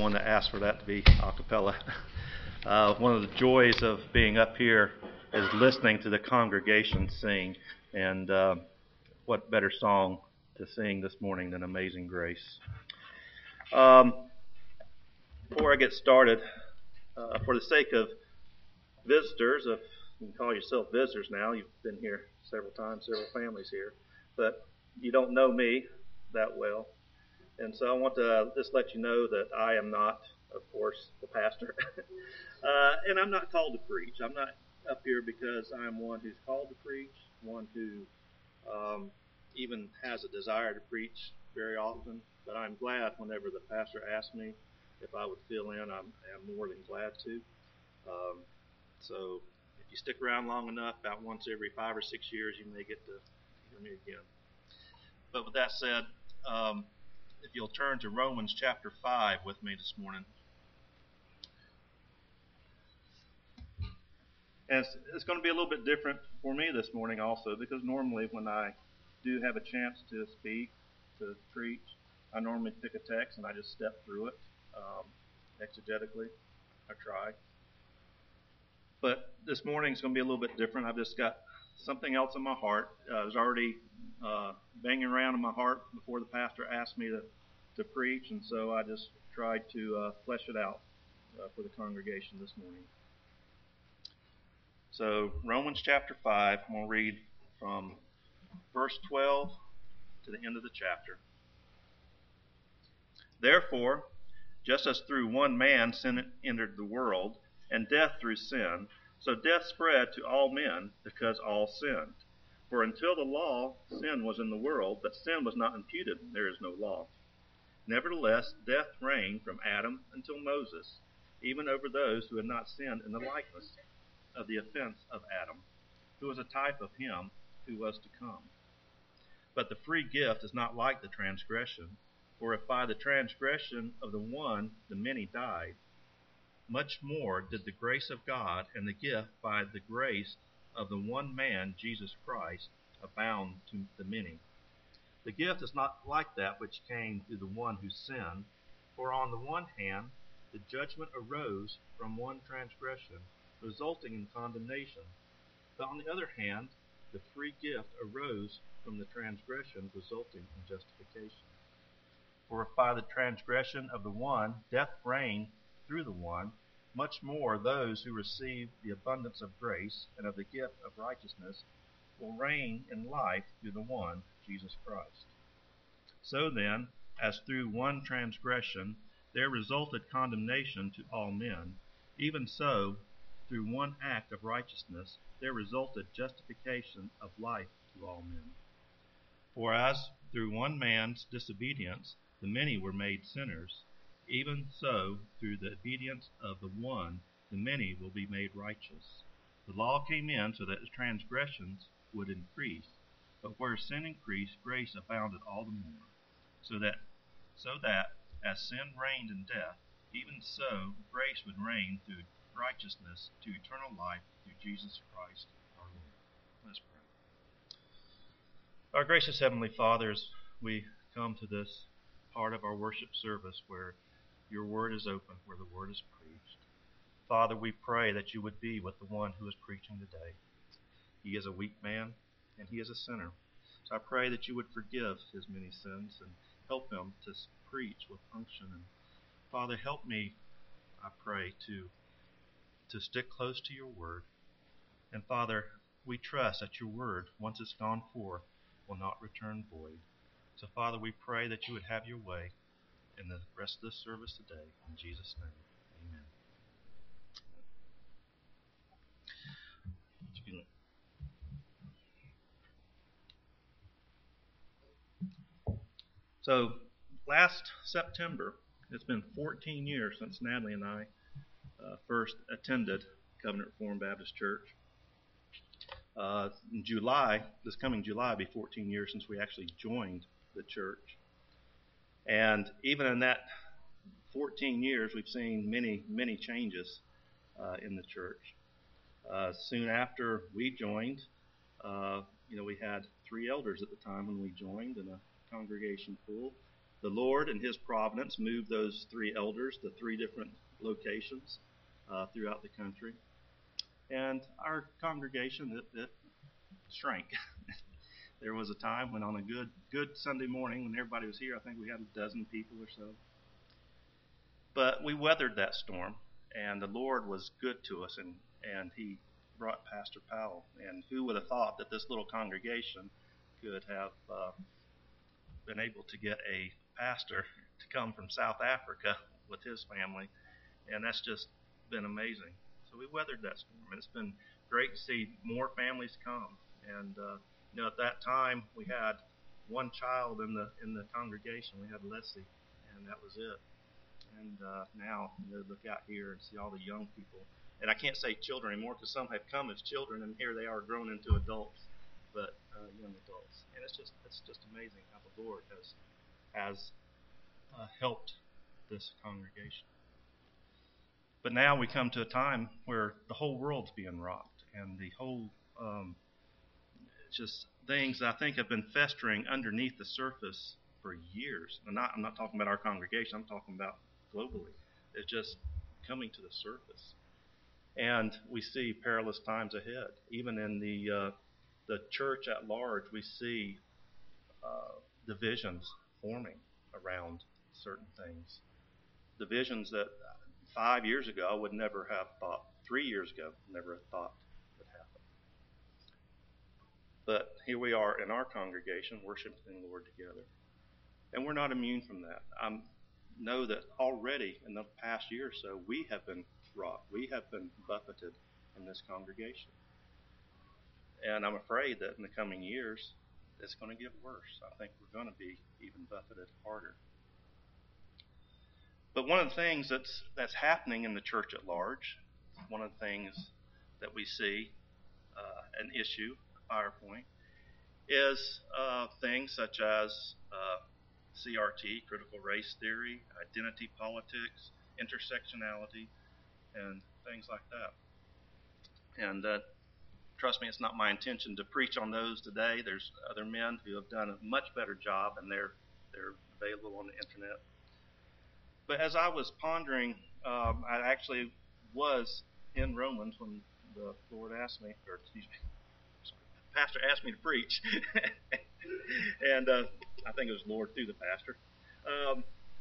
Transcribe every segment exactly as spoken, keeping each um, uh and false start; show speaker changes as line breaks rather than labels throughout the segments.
one that asked for that to be a cappella. Uh, one of the joys of being up here is listening to the congregation sing, and uh, what better song to sing this morning than Amazing Grace. Um, before I get started, uh, for the sake of visitors, if you can call yourself visitors now, you've been here several times, several families here, but you don't know me that well. And so I want to just let you know that I am not, of course, the pastor. uh, and I'm not called to preach. I'm not up here because I'm one who's called to preach, one who um, even has a desire to preach very often. But I'm glad whenever the pastor asks me if I would fill in, I'm, I'm more than glad to. Um, so if you stick around long enough, about once every five or six years, you may get to hear me again. But with that said, um, if you'll turn to Romans chapter five with me this morning. And it's, it's going to be a little bit different for me this morning also, because normally when I do have a chance to speak, to preach, I normally pick a text and I just step through it um, exegetically. I try. But this morning is going to be a little bit different. I've just got something else in my heart. Uh, it was already uh, banging around in my heart before the pastor asked me to to preach, and so I just tried to uh, flesh it out uh, for the congregation this morning. So Romans chapter five, I'm going to read from verse twelve to the end of the chapter. Therefore, just as through one man sin entered the world, and death through sin, so death spread to all men because all sinned. For until the law, sin was in the world, but sin was not imputed, there is no law. Nevertheless, death reigned from Adam until Moses, even over those who had not sinned in the likeness of the offense of Adam, who was a type of him who was to come. But the free gift is not like the transgression, for if by the transgression of the one the many died, much more did the grace of God and the gift by the grace of the one man, Jesus Christ, abound to the many. The gift is not like that which came through the one who sinned, for on the one hand the judgment arose from one transgression, resulting in condemnation, but on the other hand the free gift arose from the transgression, resulting in justification. For if by the transgression of the one death reigned through the one, much more those who receive the abundance of grace and of the gift of righteousness will reign in life through the one, Jesus Christ. So then, as through one transgression there resulted condemnation to all men, even so, through one act of righteousness there resulted justification of life to all men. For as through one man's disobedience the many were made sinners, even so through the obedience of the one the many will be made righteous. The law came in so that the transgressions would increase, but where sin increased, grace abounded all the more, so that so that as sin reigned in death, even so grace would reign through righteousness to eternal life through Jesus Christ our Lord. Let's pray. Our gracious Heavenly Father, as we come to this part of our worship service where your word is open, where the word is preached, Father, we pray that you would be with the one who is preaching today. He is a weak man, and he is a sinner. So I pray that you would forgive his many sins and help him to preach with unction. And Father, help me, I pray, to, to stick close to your word. And Father, we trust that your word, once it's gone forth, will not return void. So Father, we pray that you would have your way in the rest of this service today. In Jesus' name, amen. Excuse me. So last September, it's been fourteen years since Natalie and I uh, first attended Covenant Reformed Baptist Church. Uh, in July, this coming July, will be fourteen years since we actually joined the church. And even in that fourteen years, we've seen many, many changes uh, in the church. Uh, soon after we joined, uh, you know, we had three elders at the time when we joined in a congregation full. the Lord in his providence moved those three elders to three different locations uh, throughout the country. And our congregation, it, it shrank. There was a time when on a good good Sunday morning when everybody was here, I think we had a dozen people or so. But we weathered that storm, and the Lord was good to us, and, and he brought Pastor Powell. And who would have thought that this little congregation could have uh, been able to get a pastor to come from South Africa with his family, and that's just been amazing. So we weathered that storm, and it's been great to see more families come. And uh, you know, at that time we had one child in the in the congregation. We had Leslie, and that was it. And uh, now you know, look out here and see all the young people. And I can't say children anymore because some have come as children, and here they are grown into adults, but uh, young adults. And it's just it's just amazing how the Lord has has uh, helped this congregation. But now we come to a time where the whole world's being rocked, and the whole um, just things that I think have been festering underneath the surface for years. I'm not, I'm not talking about our congregation. I'm talking about globally. It's just coming to the surface. And we see perilous times ahead. Even in the uh, the church at large, we see uh, divisions forming around certain things. Divisions that five years ago I would never have thought, three years ago, never have thought would happen. But here we are in our congregation worshiping the Lord together. And we're not immune from that. I know that already in the past year or so, we have been rocked. We have been buffeted in this congregation. And I'm afraid that in the coming years, it's going to get worse. I think we're going to be even buffeted harder. But one of the things that's that's happening in the church at large, one of the things that we see, uh, an issue, a fire point, is uh, things such as uh, C R T, critical race theory, identity politics, intersectionality, and things like that. And uh, trust me, it's not my intention to preach on those today. There's other men who have done a much better job, and they're they're available on the internet. But as I was pondering, um, I actually was in Romans when the Lord asked me, or excuse me, sorry, the pastor asked me to preach, and uh, I think it was Lord through the pastor. Um,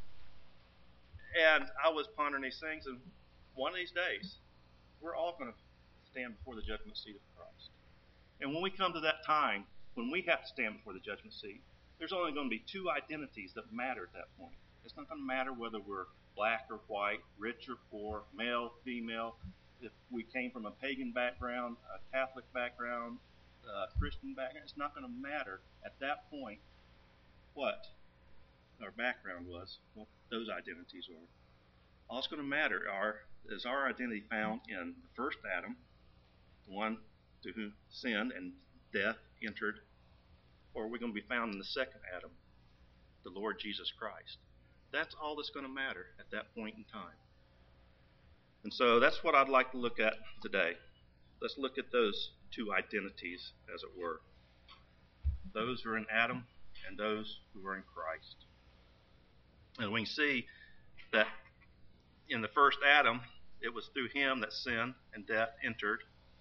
and I was pondering these things, and one of these days, we're all going to stand before the judgment seat of Christ. And when we come to that time, when we have to stand before the judgment seat, there's only going to be two identities that matter at that point. It's not going to matter whether we're black or white, rich or poor, male, female, if we came from a pagan background, a Catholic background, a Christian background. It's not going to matter at that point what our background was, what those identities are. All it's going to matter are is our identity found in the first Adam, the one to whom sin and death entered, or are we going to be found in the second Adam, the Lord Jesus Christ? That's all that's going to matter at that point in time. And so that's what I'd like to look at today. Let's look at those two identities, as it were. Those who are in Adam and those who are in Christ. And we can see that in the first Adam, it was through him that sin and death entered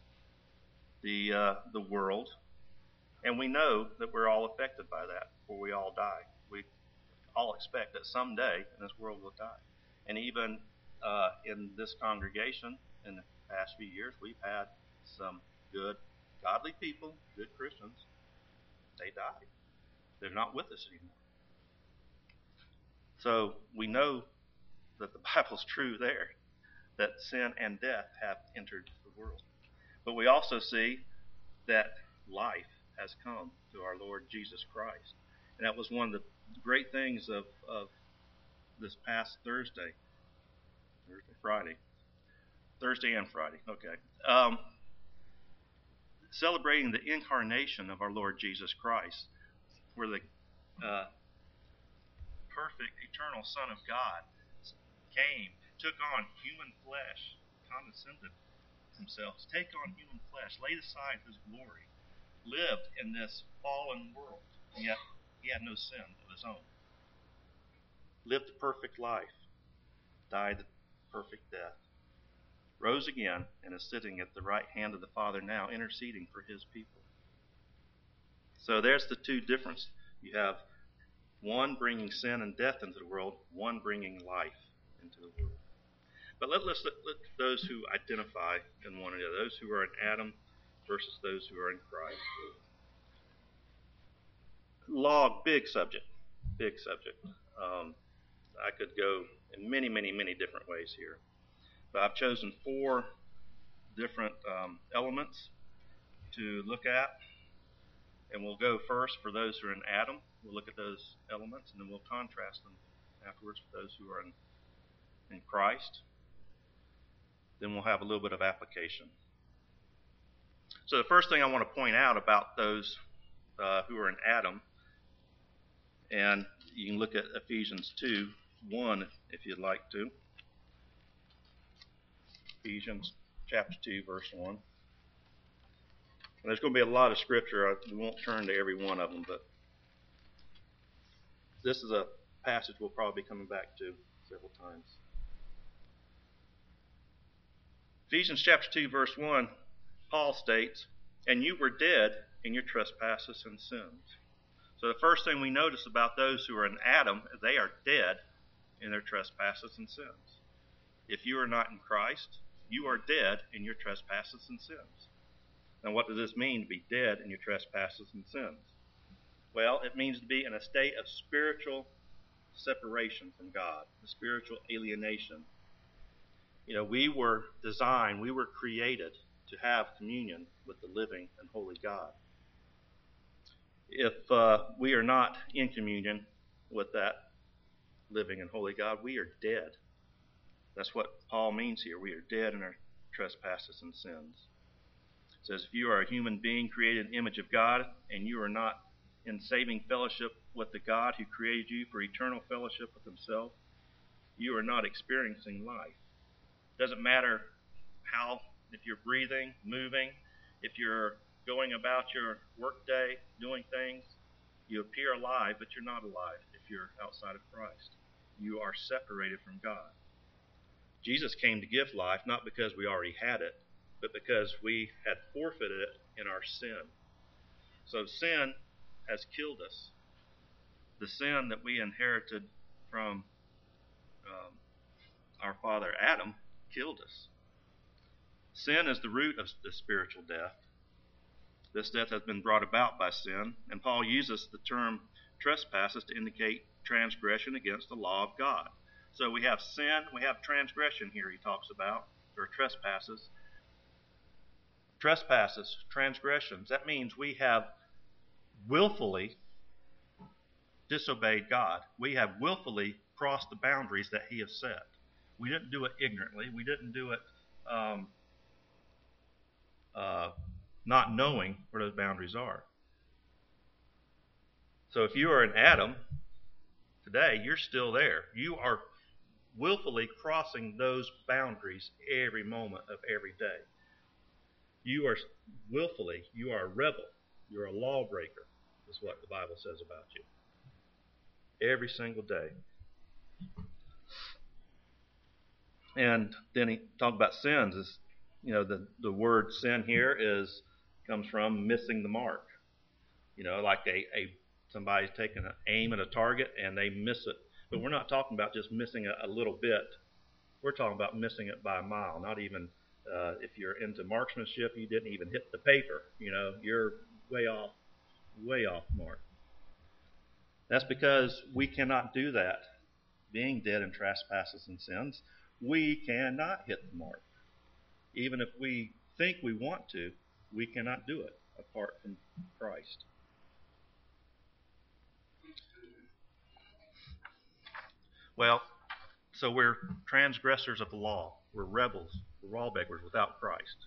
the uh, the world. And we know that we're all affected by that, for we all die. We all expect that someday in this world we'll die. And even uh, in this congregation, in the past few years, we've had some good, godly people, good Christians. They died. They're not with us anymore. So we know that the Bible's true there, that sin and death have entered the world. But we also see that life has come to our Lord Jesus Christ. And that was one of the great things of, of this past Thursday. Thursday, Friday. Thursday and Friday, okay. Um, celebrating the incarnation of our Lord Jesus Christ, where the uh, perfect, eternal Son of God came, took on human flesh, condescended himself, to take on human flesh, laid aside his glory, lived in this fallen world, and yet he had no sin of his own. lived a perfect life, died the perfect death, rose again, and is sitting at the right hand of the Father now, interceding for his people. So there's the two differences. You have one bringing sin and death into the world, one bringing life into the world. But let, let's let, let those who identify in one another, those who are in Adam versus those who are in Christ. Law, big subject, big subject. Um, I could go in many, many, many different ways here. But I've chosen four different um, elements to look at. And we'll go first for those who are in Adam. We'll look at those elements, and then we'll contrast them afterwards for those who are in, in Christ. Then we'll have a little bit of application. So the first thing I want to point out about those uh, who are in Adam, and you can look at Ephesians two, one if you'd like to. Ephesians chapter two, verse one. And there's going to be a lot of scripture. We won't turn to every one of them, but this is a passage we'll probably be coming back to several times. Ephesians chapter two, verse one, Paul states, "And you were dead in your trespasses and sins." So the first thing we notice about those who are in Adam is they are dead in their trespasses and sins. If you are not in Christ, you are dead in your trespasses and sins. Now, what does this mean, to be dead in your trespasses and sins? Well, it means to be in a state of spiritual separation from God, a spiritual alienation. You know, we were designed, we were created to have communion with the living and holy God. If uh, we are not in communion with that living and holy God, we are dead. That's what Paul means here. We are dead in our trespasses and sins. It says, if you are a human being created in the image of God, and you are not in saving fellowship with the God who created you for eternal fellowship with himself, you are not experiencing life. It doesn't matter how, if you're breathing, moving, if you're going about your workday, doing things, you appear alive, but you're not alive if you're outside of Christ. You are separated from God. Jesus came to give life, not because we already had it, but because we had forfeited it in our sin. So sin has killed us. The sin that we inherited from um, our father Adam killed us. Sin is the root of the spiritual death. This death has been brought about by sin, and Paul uses the term trespasses to indicate transgression against the law of God. So we have sin, we have transgression here he talks about, or trespasses. Trespasses, transgressions, that means we have willfully disobeyed God. We have willfully crossed the boundaries that he has set. We didn't do it ignorantly. We didn't do it um, uh, not knowing where those boundaries are. So if you are in Adam today, you're still there. You are willfully crossing those boundaries every moment of every day. You are willfully, you are a rebel. You're a lawbreaker, is what the Bible says about you. Every single day. And then he talked about sins. Is, you know, the, the word sin here is comes from missing the mark. You know, like a, a somebody's taking an aim at a target and they miss it. But we're not talking about just missing a, a little bit. We're talking about missing it by a mile. Not even uh, if you're into marksmanship, you didn't even hit the paper. You know, you're way off, way off mark. That's because we cannot do that. Being dead in trespasses and sins, we cannot hit the mark. Even if we think we want to, we cannot do it apart from Christ. Well, so we're transgressors of the law. We're rebels. We're lawbreakers without Christ.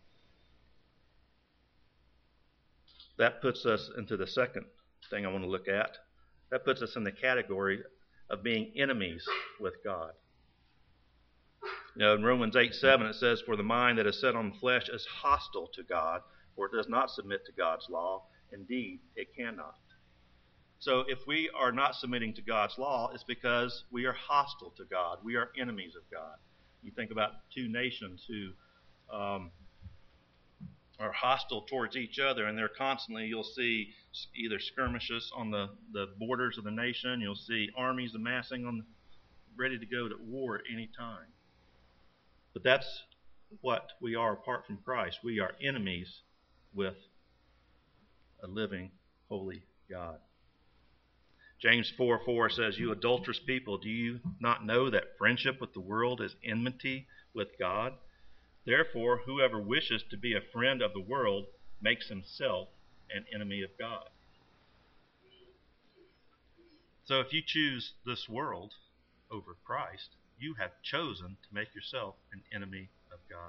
That puts us into the second thing I want to look at. That puts us in the category of being enemies with God. You know, in Romans eight seven it says, "For the mind that is set on the flesh is hostile to God, for it does not submit to God's law. Indeed, it cannot." So if we are not submitting to God's law, it's because we are hostile to God. We are enemies of God. You think about two nations who um, are hostile towards each other, and they're constantly, you'll see either skirmishes on the, the borders of the nation, you'll see armies amassing on, ready to go to war at any time. But that's what we are apart from Christ. We are enemies with a living, holy God. James four four says, "You adulterous people, do you not know that friendship with the world is enmity with God? Therefore, whoever wishes to be a friend of the world makes himself an enemy of God." So if you choose this world over Christ, you have chosen to make yourself an enemy of God.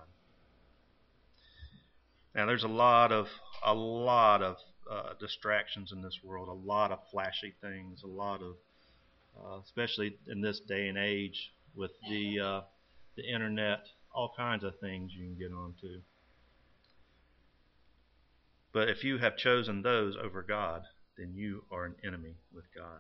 Now, there's a lot of a lot of uh, distractions in this world, a lot of flashy things, a lot of, uh, especially in this day and age with the uh, the internet, all kinds of things you can get onto. But if you have chosen those over God, then you are an enemy with God.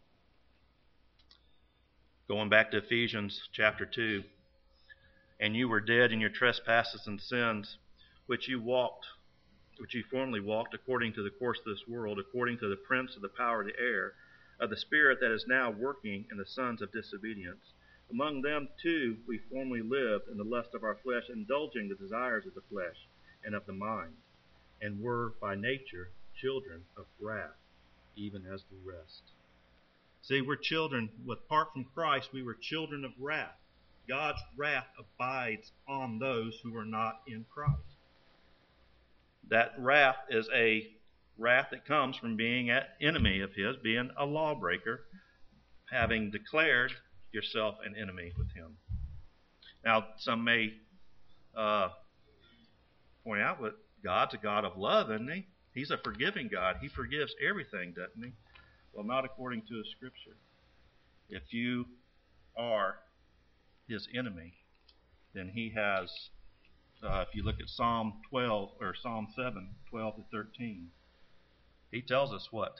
Going back to Ephesians chapter two, "And you were dead in your trespasses and sins, which you walked, which you formerly walked according to the course of this world, according to the prince of the power of the air, of the spirit that is now working in the sons of disobedience. Among them too we formerly lived in the lust of our flesh, indulging the desires of the flesh and of the mind, and were by nature children of wrath, even as the rest." See, we're children, apart from Christ, we were children of wrath. God's wrath abides on those who are not in Christ. That wrath is a wrath that comes from being an enemy of His, being a lawbreaker, having declared yourself an enemy with Him. Now, some may uh, point out that God's a God of love, isn't He? He's a forgiving God. He forgives everything, doesn't He? Well, not according to His Scripture. If you are His enemy, then He has, uh, if you look at Psalm twelve, or Psalm seven, twelve to thirteen, He tells us what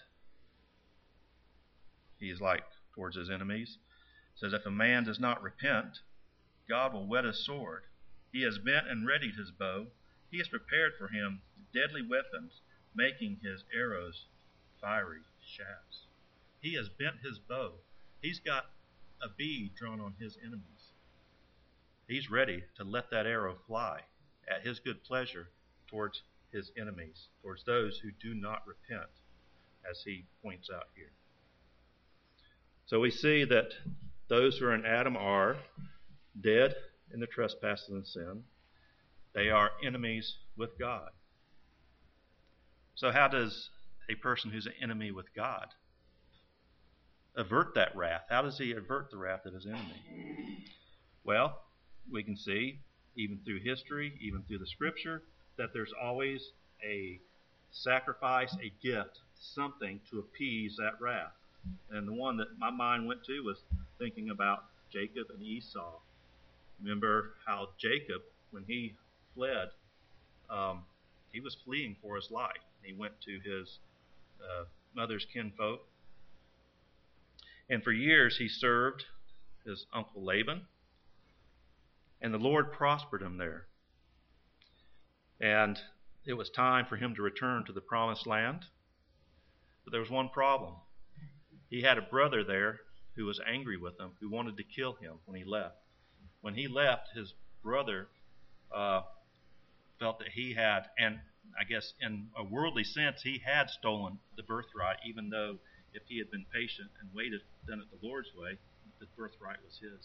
He's like towards His enemies. It says, "If a man does not repent, God will whet his sword. He has bent and readied his bow. He has prepared for him deadly weapons, making his arrows fiery shafts." He has bent his bow. He's got a bead drawn on his enemies. He's ready to let that arrow fly at His good pleasure towards His enemies, towards those who do not repent, as He points out here. So we see that those who are in Adam are dead in the trespasses and sin. They are enemies with God. So how does a person who's an enemy with God avert that wrath? How does he avert the wrath of his enemy? Well, we can see, even through history, even through the Scripture, that there's always a sacrifice, a gift, something to appease that wrath. And the one that my mind went to was thinking about Jacob and Esau. Remember how Jacob, when he fled, um, he was fleeing for his life. He went to his uh, mother's kinfolk. And for years he served his uncle Laban. And the Lord prospered him there. And it was time for him to return to the promised land. But there was one problem. He had a brother there who was angry with him, who wanted to kill him when he left. When he left, his brother uh, felt that he had, and I guess in a worldly sense, he had stolen the birthright, even though if he had been patient and waited, done it the Lord's way, the birthright was his.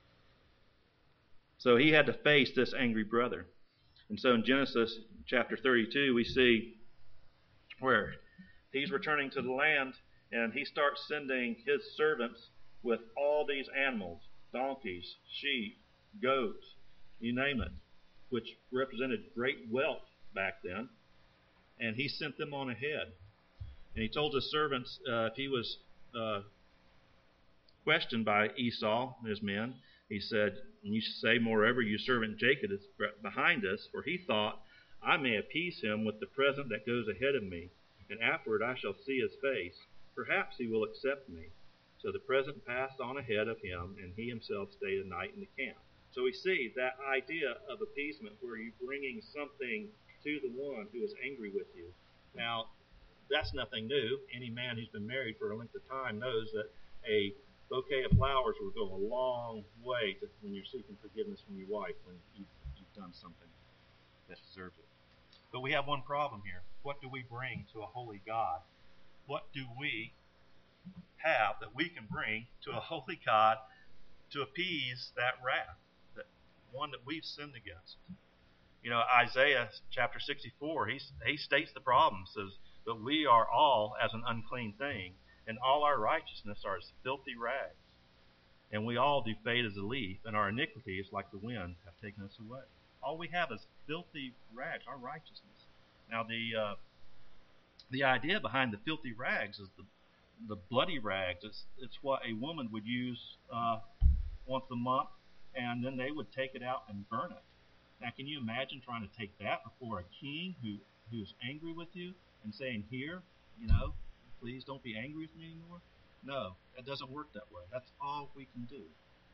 So he had to face this angry brother. And so in Genesis chapter thirty-two, we see where he's returning to the land, and he starts sending his servants with all these animals, donkeys, sheep, goats, you name it, which represented great wealth back then. And he sent them on ahead. And he told his servants, uh, if he was uh, questioned by Esau and his men, he said, "And you say, moreover, your servant Jacob is behind us, for he thought, I may appease him with the present that goes ahead of me, and afterward I shall see his face. Perhaps he will accept me. So the president passed on ahead of him, and he himself stayed a night in the camp. So we see that idea of appeasement where you're bringing something to the one who is angry with you. Now, that's nothing new. Any man who's been married for a length of time knows that a bouquet of flowers will go a long way to when you're seeking forgiveness from your wife when you've, you've done something that deserves it. But we have one problem here. What do we bring to a holy God? What do we have that we can bring to a holy God to appease that wrath, that one that we've sinned against? You know, Isaiah chapter sixty-four, he, he states the problem, says, but we are all as an unclean thing, and all our righteousness are as filthy rags. And we all do fade as a leaf, and our iniquities, like the wind, have taken us away. All we have is filthy rags, our righteousness. Now, the uh, the idea behind the filthy rags is the the bloody rags. It's, it's what a woman would use uh, once a month, and then they would take it out and burn it. Now, can you imagine trying to take that before a king who, who is angry with you and saying, here, you know, please don't be angry with me anymore? No, that doesn't work that way. That's all we can do.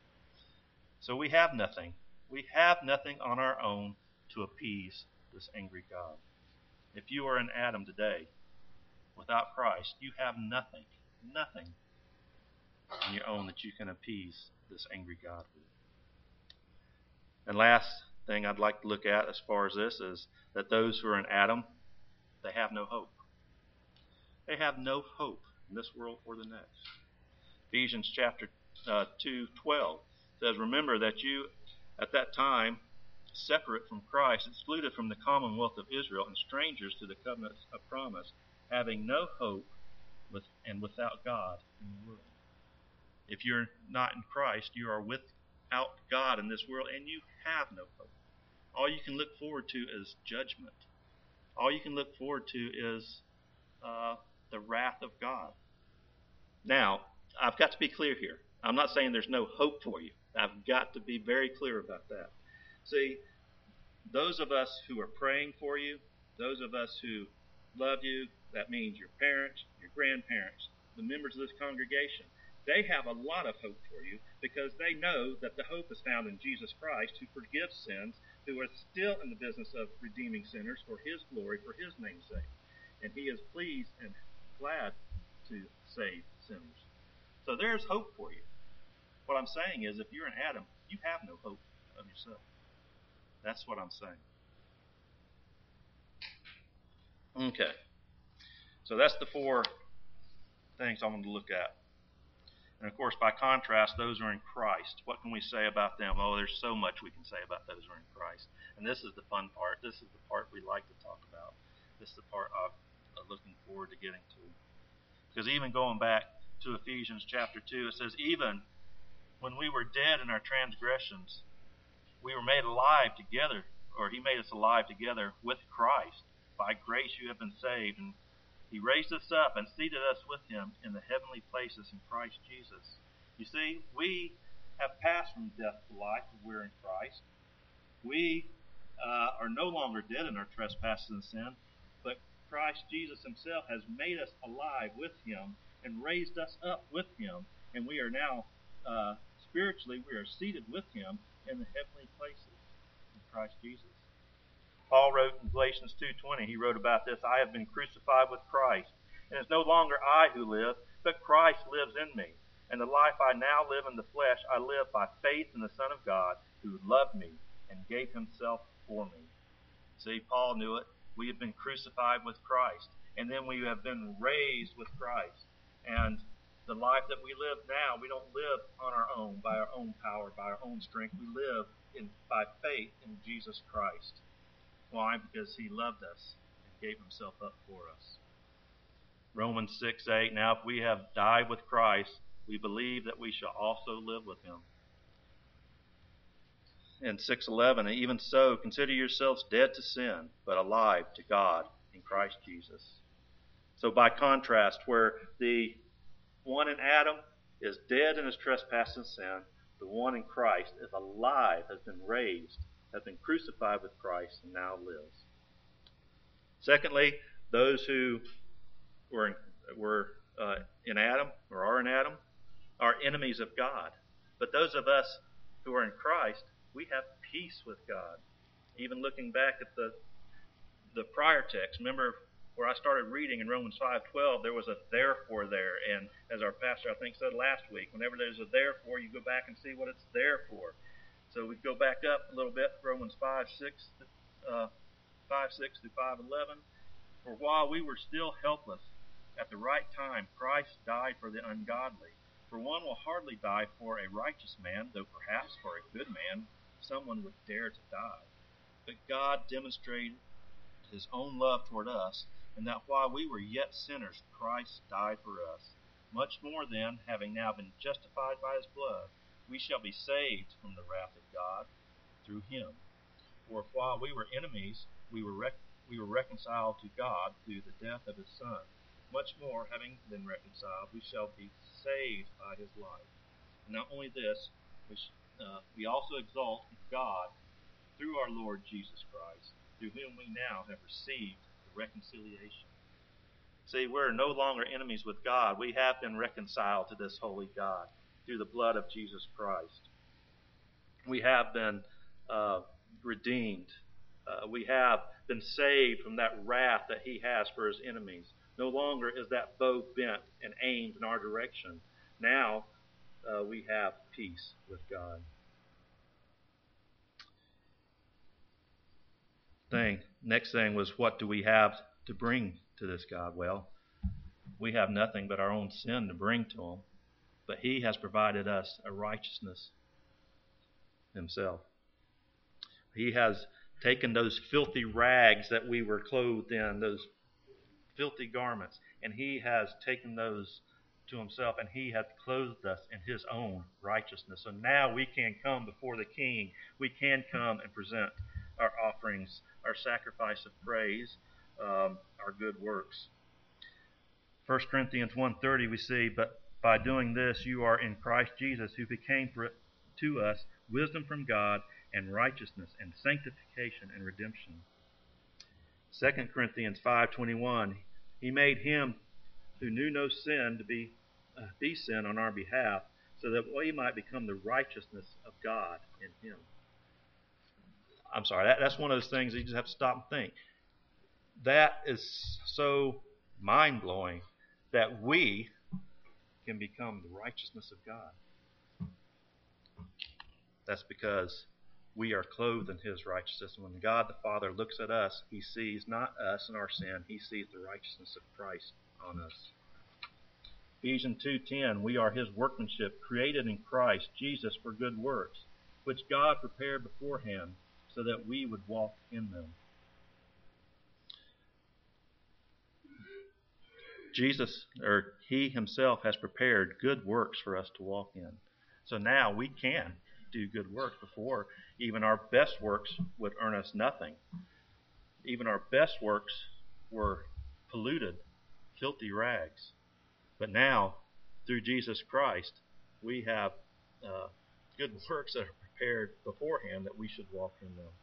So we have nothing. We have nothing on our own to appease this angry God. If you are in Adam today, without Christ, you have nothing, nothing on your own that you can appease this angry God with. And last thing I'd like to look at as far as this is that those who are in Adam, they have no hope. They have no hope in this world or the next. Ephesians chapter uh, two twelve says, remember that you at that time separate from Christ, excluded from the commonwealth of Israel, and strangers to the covenant of promise, having no hope with, and without God in the world. If you're not in Christ, you are without God in this world, and you have no hope. All you can look forward to is judgment. All you can look forward to is uh, the wrath of God. Now, I've got to be clear here. I'm not saying there's no hope for you. I've got to be very clear about that. See, those of us who are praying for you, those of us who love you, that means your parents, your grandparents, the members of this congregation, they have a lot of hope for you because they know that the hope is found in Jesus Christ, who forgives sins, who is still in the business of redeeming sinners for his glory, for his name's sake. And he is pleased and glad to save sinners. So there's hope for you. What I'm saying is, if you're in Adam, you have no hope of yourself. That's what I'm saying. Okay. So that's the four things I want to look at. And of course, by contrast, those who are in Christ. What can we say about them? Oh, there's so much we can say about those who are in Christ. And this is the fun part. This is the part we like to talk about. This is the part I'm looking forward to getting to. Because even going back to Ephesians chapter two, it says, even when we were dead in our transgressions, we were made alive together, or he made us alive together with Christ. By grace you have been saved, and he raised us up and seated us with him in the heavenly places in Christ Jesus. You see, we have passed from death to life if we're in Christ. We uh, are no longer dead in our trespasses and sin, but Christ Jesus himself has made us alive with him and raised us up with him, and we are now uh, spiritually we are seated with him in the heavenly places in Christ Jesus. Paul wrote in Galatians two twenty, he wrote about this, I have been crucified with Christ, and it's no longer I who live, but Christ lives in me. And the life I now live in the flesh, I live by faith in the Son of God, who loved me and gave himself for me. See, Paul knew it. We have been crucified with Christ, and then we have been raised with Christ. And the life that we live now, we don't live on our own, by our own power, by our own strength. We live in by faith in Jesus Christ. Why? Because he loved us and gave himself up for us. Romans six eight, now if we have died with Christ, we believe that we shall also live with him. And six eleven, even so, consider yourselves dead to sin, but alive to God in Christ Jesus. So by contrast, where the one in Adam is dead in his trespass and sin, the one in Christ is alive, has been raised, has been crucified with Christ, and now lives. Secondly, those who were, were uh, in Adam or are in Adam are enemies of God. But those of us who are in Christ, we have peace with God. Even looking back at the the prior text, remember where I started reading in Romans five twelve, there was a therefore there. And as our pastor, I think, said last week, whenever there's a therefore, you go back and see what it's there for. So we go back up a little bit, Romans five six, uh, five six through five eleven. For while we were still helpless, at the right time Christ died for the ungodly. For one will hardly die for a righteous man, though perhaps for a good man someone would dare to die. But God demonstrated his own love toward us, and that while we were yet sinners, Christ died for us. Much more then, having now been justified by his blood, we shall be saved from the wrath of God through him. For if while we were enemies, we were rec- we were reconciled to God through the death of his Son, much more, having been reconciled, we shall be saved by his life. And not only this, we, sh- uh, we also exalt God through our Lord Jesus Christ, through whom we now have received the reconciliation. See, we're no longer enemies with God. We have been reconciled to this holy God through the blood of Jesus Christ. We have been uh, redeemed. Uh, we have been saved from that wrath that he has for his enemies. No longer is that bow bent and aimed in our direction. Now uh, we have peace with God. Thing. Next thing was, what do we have to bring to this God? Well, we have nothing but our own sin to bring to him, but he has provided us a righteousness himself. He has taken those filthy rags that we were clothed in, those filthy garments, and he has taken those to himself, and he hath clothed us in his own righteousness. So now we can come before the King. We can come and present our offerings, our sacrifice of praise, um, our good works. First Corinthians one thirty, we see, but by doing this you are in Christ Jesus, who became for to us wisdom from God and righteousness and sanctification and redemption. Second Corinthians five twenty-one, he made him who knew no sin to be uh, be sin on our behalf, so that we might become the righteousness of God in him. I'm sorry, that, that's one of those things you just have to stop and think. That is so mind-blowing that we can become the righteousness of God. That's because we are clothed in his righteousness. And when God the Father looks at us, he sees not us and our sin, he sees the righteousness of Christ on us. Ephesians two ten, we are his workmanship, created in Christ Jesus for good works, which God prepared beforehand so that we would walk in them. Jesus, or he himself, has prepared good works for us to walk in. So now we can do good works. Before, even our best works would earn us nothing. Even our best works were polluted, filthy rags. But now, through Jesus Christ, we have uh, good works that are prepared beforehand that we should walk in them.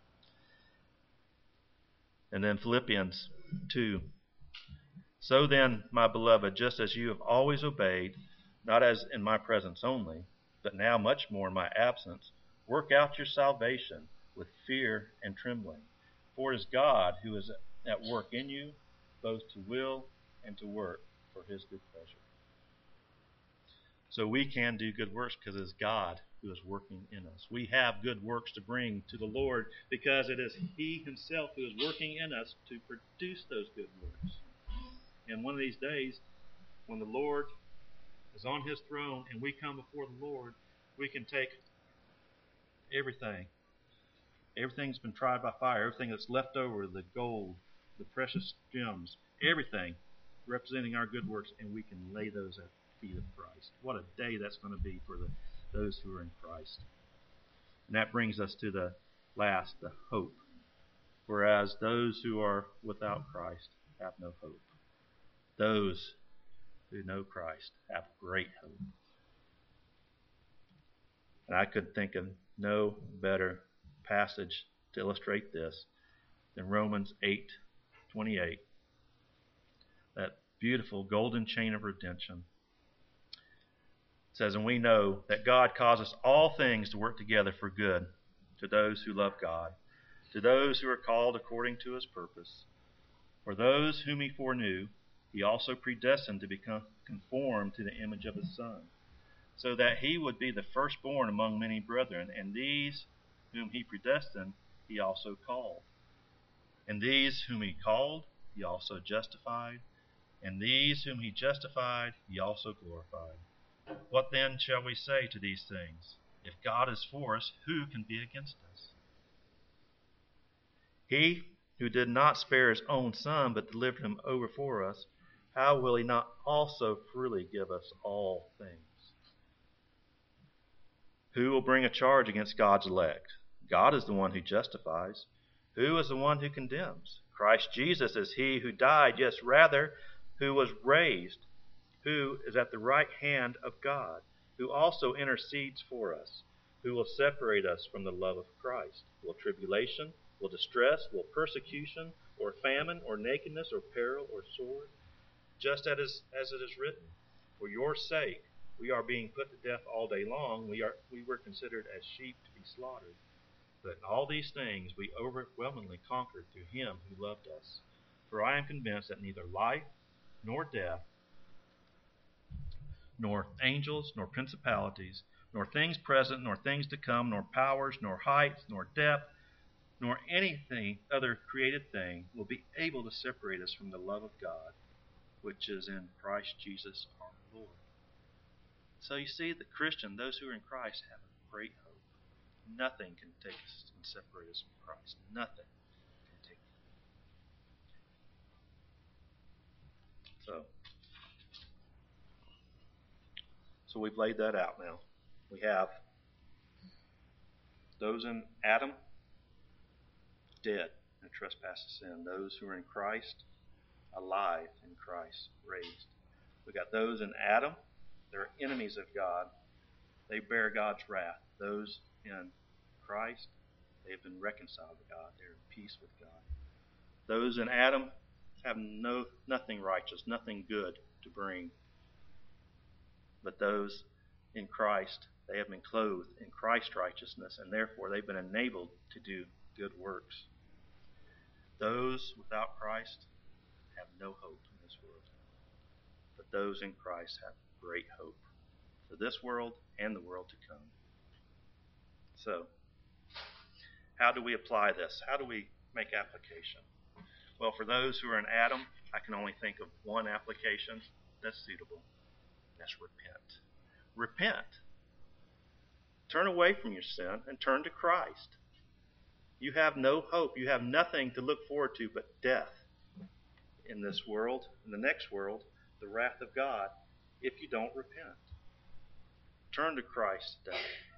And then Philippians two. So then, my beloved, just as you have always obeyed, not as in my presence only, but now much more in my absence, work out your salvation with fear and trembling. For it is God who is at work in you, both to will and to work for his good pleasure. So we can do good works because it is God who is working in us. We have good works to bring to the Lord because it is he himself who is working in us to produce those good works. And one of these days, when the Lord is on his throne and we come before the Lord, we can take everything. Everything's been tried by fire. Everything that's left over, the gold, the precious gems, everything representing our good works, and we can lay those at the feet of Christ. What a day that's going to be for the, those who are in Christ. And that brings us to the last, the hope. Whereas those who are without Christ have no hope. Those who know Christ have great hope. And I could think of no better passage to illustrate this than Romans eight twenty-eight. That beautiful golden chain of redemption. It says, and we know that God causes all things to work together for good to those who love God, to those who are called according to his purpose. For those whom he foreknew, he also predestined to become conformed to the image of his Son, so that he would be the firstborn among many brethren. And these whom he predestined, he also called. And these whom he called, he also justified. And these whom he justified, he also glorified. What then shall we say to these things? If God is for us, who can be against us? He who did not spare his own Son, but delivered him over for us, how will he not also freely give us all things? Who will bring a charge against God's elect? God is the one who justifies. Who is the one who condemns? Christ Jesus is he who died, yes, rather, who was raised, who is at the right hand of God, who also intercedes for us. Who will separate us from the love of Christ? Will tribulation, will distress, will persecution, or famine, or nakedness, or peril, or sword? Just as, as it is written, for your sake we are being put to death all day long. We are we were considered as sheep to be slaughtered. But in all these things we overwhelmingly conquered through him who loved us. For I am convinced that neither life, nor death, nor angels, nor principalities, nor things present, nor things to come, nor powers, nor height, nor depth, nor anything other created thing will be able to separate us from the love of God, which is in Christ Jesus our Lord. So you see, the Christian, those who are in Christ, have a great hope. Nothing can take us and separate us from Christ. Nothing can take it. So, so we've laid that out now. We have those in Adam, dead in trespasses and sin. Those who are in Christ, alive in Christ, raised. We got those in Adam, they're enemies of God. They bear God's wrath. Those in Christ, they have been reconciled to God. They're in peace with God. Those in Adam have no nothing righteous, nothing good to bring. But those in Christ, they have been clothed in Christ's righteousness, and therefore they've been enabled to do good works. Those without Christ have no hope in this world. But those in Christ have great hope for this world and the world to come. So, how do we apply this? How do we make application? Well, for those who are in Adam, I can only think of one application that's suitable. That's repent. Repent. Turn away from your sin and turn to Christ. You have no hope. You have nothing to look forward to but death in this world, in the next world, the wrath of God, if you don't repent. Turn to Christ today.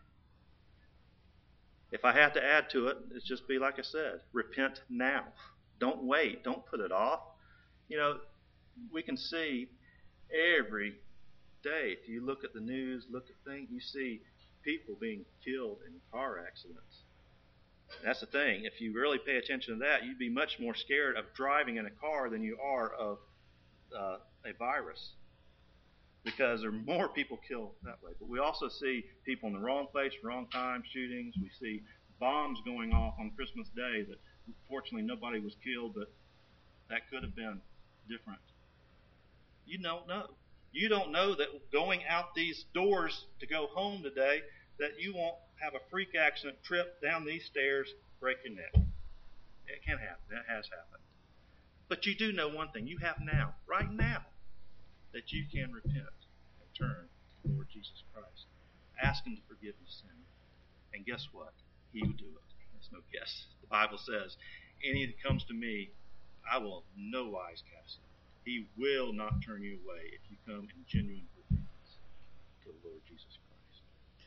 If I have to add to it, it's just be like I said, repent now. Don't wait. Don't put it off. You know, we can see every day, if you look at the news, look at things, you see people being killed in car accidents. That's the thing. If you really pay attention to that, you'd be much more scared of driving in a car than you are of uh, a virus, because there are more people killed that way. But we also see people in the wrong place, wrong time, shootings. We see bombs going off on Christmas Day that fortunately nobody was killed, but that could have been different. You don't know. You don't know that going out these doors to go home today, that you won't have a freak accident, trip down these stairs, break your neck. It can happen. That has happened. But you do know one thing. You have now, right now, that you can repent and turn to the Lord Jesus Christ. Ask him to forgive your sin. And guess what? He will do it. That's no guess. The Bible says, any that comes to me, I will in no wise cast him. He will not turn you away if you come in genuine repentance to the Lord Jesus Christ.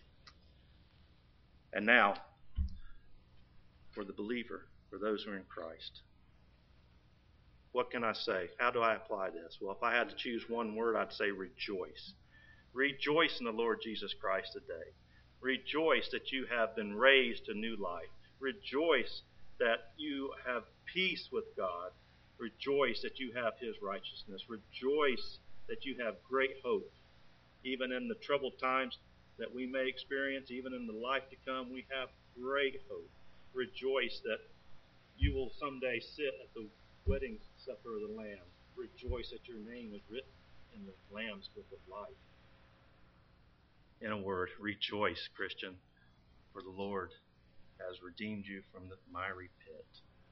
And now, for the believer, for those who are in Christ, what can I say? How do I apply this? Well, if I had to choose one word, I'd say rejoice. Rejoice in the Lord Jesus Christ today. Rejoice that you have been raised to new life. Rejoice that you have peace with God. Rejoice that you have his righteousness. Rejoice that you have great hope. Even in the troubled times that we may experience, even in the life to come, we have great hope. Rejoice that you will someday sit at the wedding supper of the Lamb. Rejoice that your name is written in the Lamb's book of life. In a word, rejoice, Christian, for the Lord has redeemed you from the miry pit.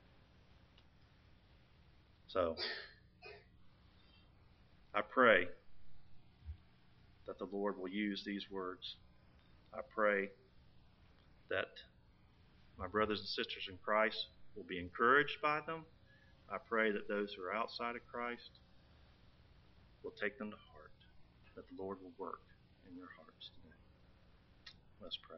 So, I pray that the Lord will use these words. I pray that my brothers and sisters in Christ will be encouraged by them. I pray that those who are outside of Christ will take them to heart, that the Lord will work in their hearts today. Let's pray.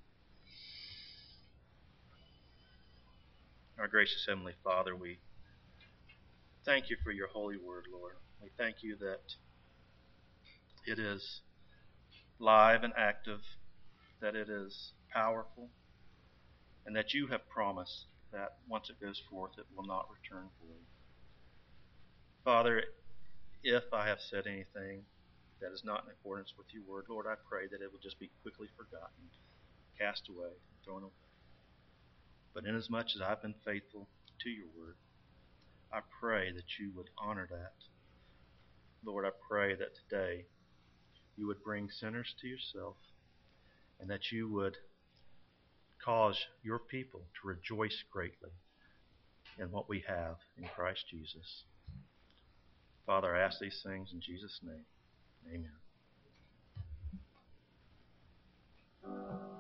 Our gracious Heavenly Father, we thank you for your holy word, Lord. We thank you that it is live and active, that it is powerful, and that you have promised that once it goes forth, it will not return void. Father, if I have said anything that is not in accordance with your word, Lord, I pray that it will just be quickly forgotten, cast away, and thrown away. But inasmuch as I've been faithful to your word, I pray that you would honor that. Lord, I pray that today you would bring sinners to yourself, and that you would cause your people to rejoice greatly in what we have in Christ Jesus. Father, I ask these things in Jesus' name. Amen.